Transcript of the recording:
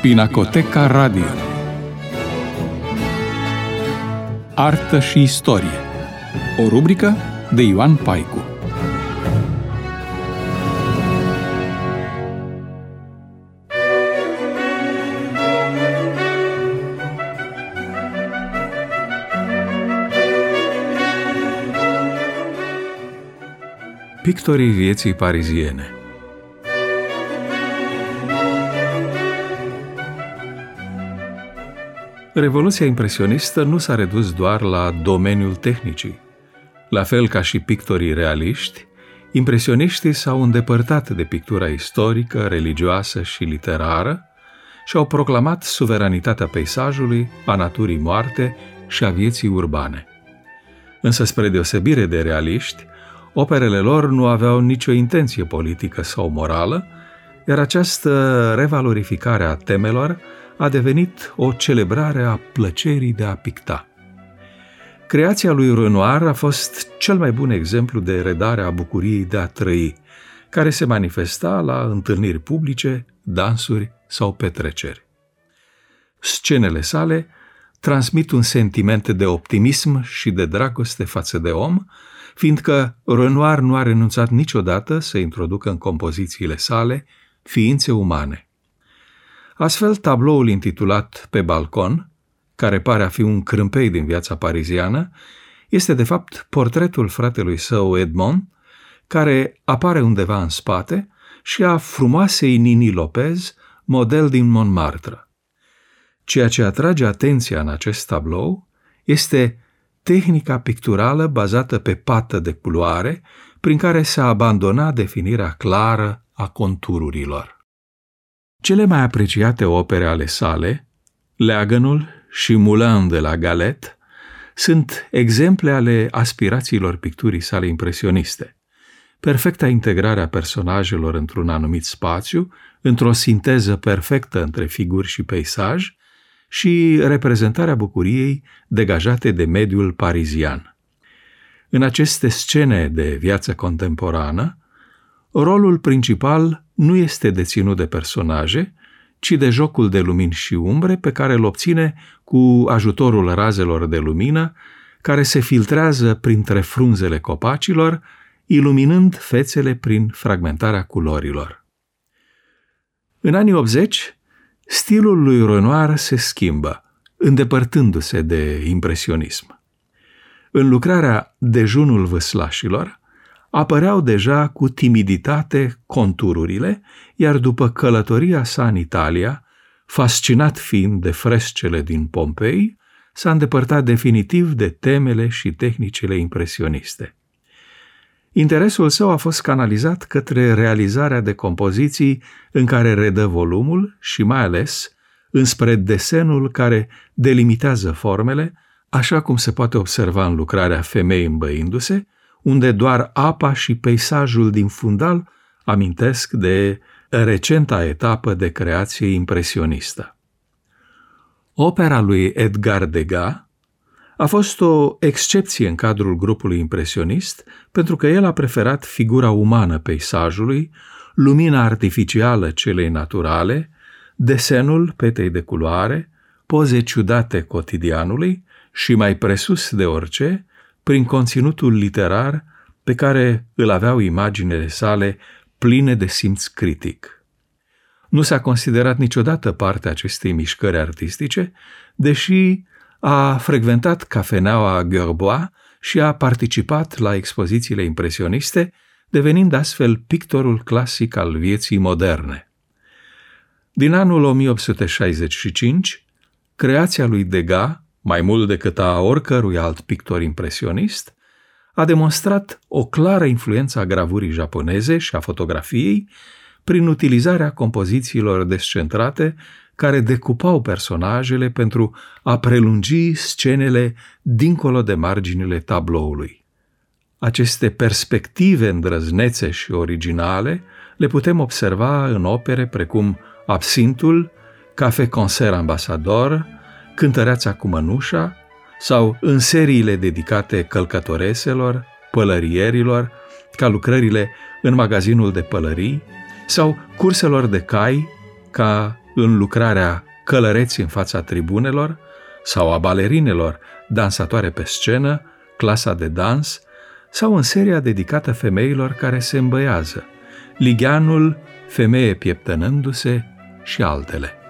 Pinacoteca Radio. Artă și istorie. O rubrică de Ioan Paicu. Pictorii vieții pariziene. Revoluția impresionistă nu s-a redus doar la domeniul tehnicii. La fel ca și pictorii realiști, impresioniștii s-au îndepărtat de pictura istorică, religioasă și literară și au proclamat suveranitatea peisajului, a naturii moarte și a vieții urbane. Însă, spre deosebire de realiști, operele lor nu aveau nicio intenție politică sau morală, iar această revalorificare a temelor a devenit o celebrare a plăcerii de a picta. Creația lui Renoir a fost cel mai bun exemplu de redare a bucuriei de a trăi, care se manifesta la întâlniri publice, dansuri sau petreceri. Scenele sale transmit un sentiment de optimism și de dragoste față de om, fiindcă Renoir nu a renunțat niciodată să introducă în compozițiile sale ființe umane. Astfel, tabloul intitulat Pe balcon, care pare a fi un crâmpei din viața pariziană, este de fapt portretul fratelui său Edmond, care apare undeva în spate, și a frumoasei Nini Lopez, model din Montmartre. Ceea ce atrage atenția în acest tablou este tehnica picturală bazată pe pată de culoare, prin care s-a abandonat definirea clară a contururilor. Cele mai apreciate opere ale sale, Leagănul și Moulin de la Galette, sunt exemple ale aspirațiilor picturii sale impresioniste. Perfecta integrare a personajelor într-un anumit spațiu, într-o sinteză perfectă între figuri și peisaj, și reprezentarea bucuriei degajate de mediul parizian. În aceste scene de viață contemporană, rolul principal nu este deținut de personaje, ci de jocul de lumini și umbre pe care îl obține cu ajutorul razelor de lumină, care se filtrează printre frunzele copacilor, iluminând fețele prin fragmentarea culorilor. În anii 80, stilul lui Renoir se schimbă, îndepărtându-se de impresionism. În lucrarea Dejunul vâslașilor apăreau deja cu timiditate contururile, iar după călătoria sa în Italia, fascinat fiind de frescele din Pompei, s-a îndepărtat definitiv de temele și tehnicile impresioniste. Interesul său a fost canalizat către realizarea de compoziții în care redă volumul și mai ales înspre desenul care delimitează formele, așa cum se poate observa în lucrarea Femei îmbăindu-se, unde doar apa și peisajul din fundal amintesc de recenta etapă de creație impresionistă. Opera lui Edgar Degas a fost o excepție în cadrul grupului impresionist, pentru că el a preferat figura umană peisajului, lumina artificială celei naturale, desenul petei de culoare, poze ciudate cotidianului și, mai presus de orice, prin conținutul literar pe care îl aveau imaginele sale pline de simț critic. Nu s-a considerat niciodată parte a acestei mișcări artistice, deși a frecventat cafeneaua Gerbois și a participat la expozițiile impresioniste, devenind astfel pictorul clasic al vieții moderne. Din anul 1865, creația lui Degas, mai mult decât a oricărui alt pictor impresionist, a demonstrat o clară influență a gravurii japoneze și a fotografiei prin utilizarea compozițiilor descentrate care decupau personajele pentru a prelungi scenele dincolo de marginile tabloului. Aceste perspective îndrăznețe și originale le putem observa în opere precum Absintul, Café Concert Ambassador, Cântăreața cu mănușa, sau în seriile dedicate călcătoreselor, pălărierilor, ca lucrările în magazinul de pălării, sau curselor de cai, ca în lucrarea Călăreți în fața tribunelor sau a balerinelor dansatoare pe scenă, Clasa de dans, sau în seria dedicată femeilor care se îmbăiază, Ligheanul, Femeie pieptănându-se și altele.